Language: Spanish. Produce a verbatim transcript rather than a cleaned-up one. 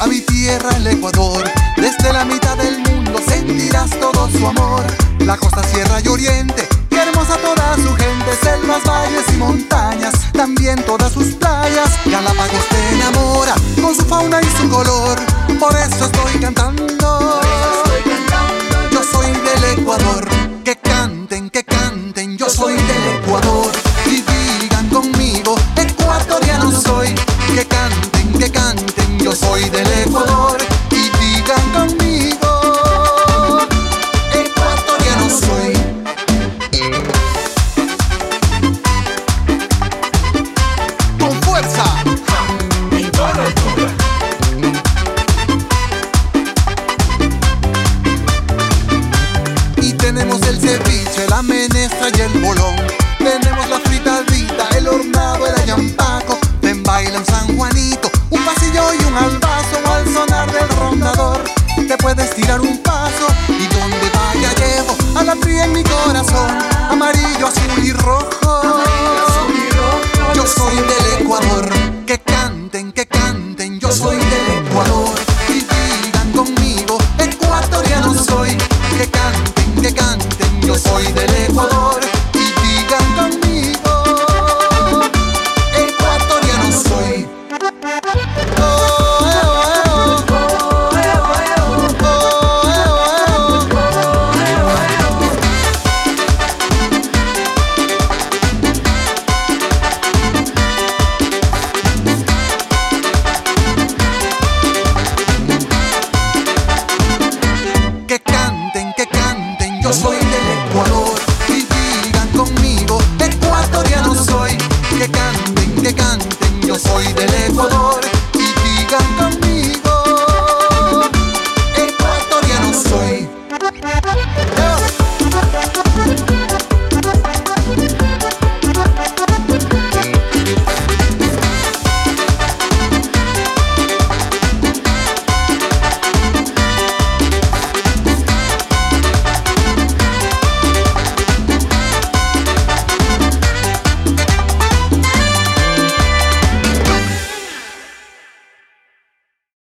a mi tierra, el Ecuador. Desde la mitad del mundo sentirás todo su amor. La costa, sierra y oriente, qué hermosa toda su gente. Selvas, valles y montañas, también todas sus playas. Galápagos te enamora con su fauna y su color. Por eso estoy cantando, yo soy del Ecuador. Que canten, que canten, yo soy del Ecuador. Y digan conmigo, ecuatoriano soy. Que canten, que canten, yo soy del Ecuador. Y digan conmigo, ecuatoriano soy. Con fuerza. Y tenemos el ceviche, la menestra y el bolón. Tenemos la fritadita, el hornado, el ayampaco. Ven, baila en San Juanito, un pasillo y un albazo. Al sonar del rondador te puedes tirar un paso. Y donde vaya llevo a la tría en mi corazón. Amarillo, azul y rojo, yo soy del Ecuador. Que canten, que canten, yo soy del Ecuador. Y digan conmigo, ecuatoriano soy. Que canten, que canten, yo soy del Ecuador. Y digan conmigo, ecuatoriano soy. Que canten, que canten, yo soy del Ecuador. Y digan conmigo, ecuatoriano soy. Que canten, que canten, yo soy del Ecuador.